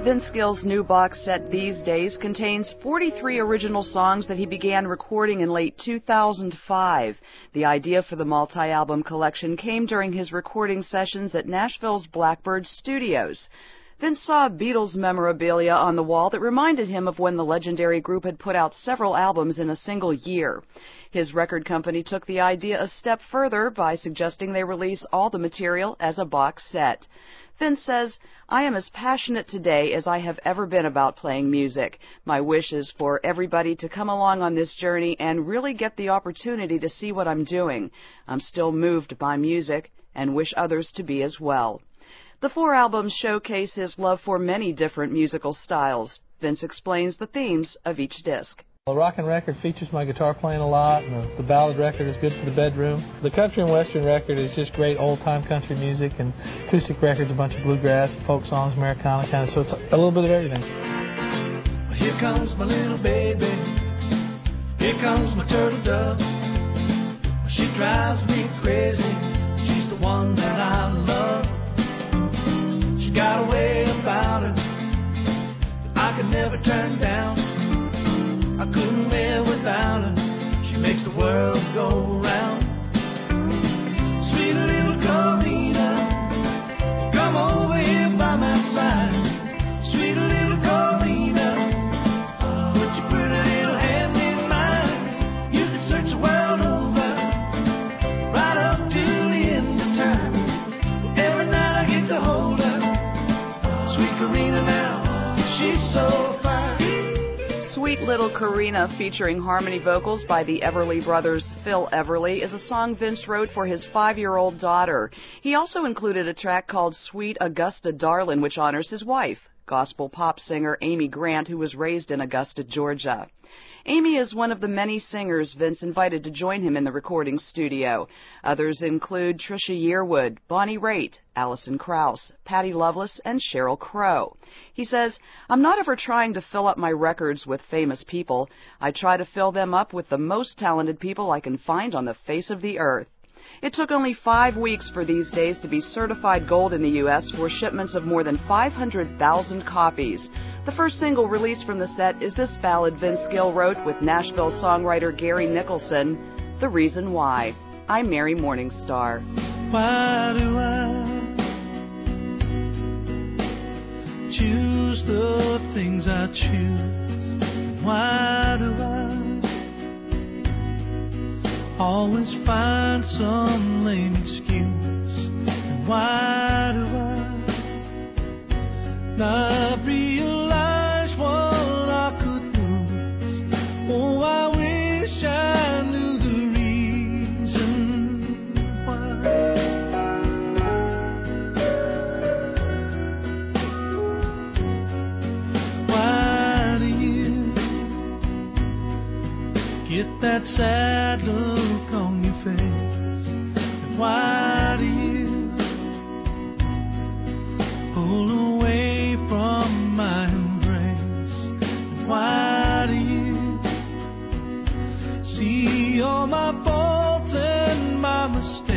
Vince Gill's new box set These Days contains 43 original songs that he began recording in late 2005. The idea for the multi-album collection came during his recording sessions at Nashville's Blackbird Studios. Vince saw Beatles memorabilia on the wall that reminded him of when the legendary group had put out several albums in a single year. His record company took the idea a step further by suggesting they release all the material as a box set. Vince says, "I am as passionate today as I have ever been about playing music. My wish is for everybody to come along on this journey and really get the opportunity to see what I'm doing. I'm still moved by music and wish others to be as well." The 4 albums showcase his love for many different musical styles. Vince explains the themes of each disc. The rockin' record features my guitar playing a lot, and the ballad record is good for the bedroom. The country and western record is just great old-time country music, and acoustic record's a bunch of bluegrass, folk songs, Americana kind of, so it's a little bit of everything. Here comes my little baby, here comes my turtle dove. She drives me crazy, she's the one that I love. She got a way about her that I could never turn down. I couldn't live without her. She makes the world go round. Sweet little Corina, come over here by my side. Sweet little Corina, put your pretty little hand in mine. You can search the world over, right up to the end of time. Every night I get to hold her. Sweet Corina now, she's so fine. Sweet Little Corina, featuring harmony vocals by the Everly Brothers' Phil Everly, is a song Vince wrote for his 5-year-old daughter. He also included a track called Sweet Augusta Darlin', which honors his wife, gospel pop singer Amy Grant, who was raised in Augusta, Georgia. Amy is one of the many singers Vince invited to join him in the recording studio. Others include Trisha Yearwood, Bonnie Raitt, Alison Krauss, Patty Loveless, and Sheryl Crow. He says, "I'm not ever trying to fill up my records with famous people. I try to fill them up with the most talented people I can find on the face of the earth." It took only 5 weeks for These Days to be certified gold in the U.S. for shipments of more than 500,000 copies. The first single released from the set is this ballad Vince Gill wrote with Nashville songwriter Gary Nicholson, "The Reason Why." I'm Mary Morningstar. Why do I choose the things I choose? Why do I always find some lame excuse? And why do I not realize what I could lose? Oh, I wish I knew the reason why. Why do you get that sad look on your face? And why do you pull away from my embrace? And why do you see all my faults and my mistakes?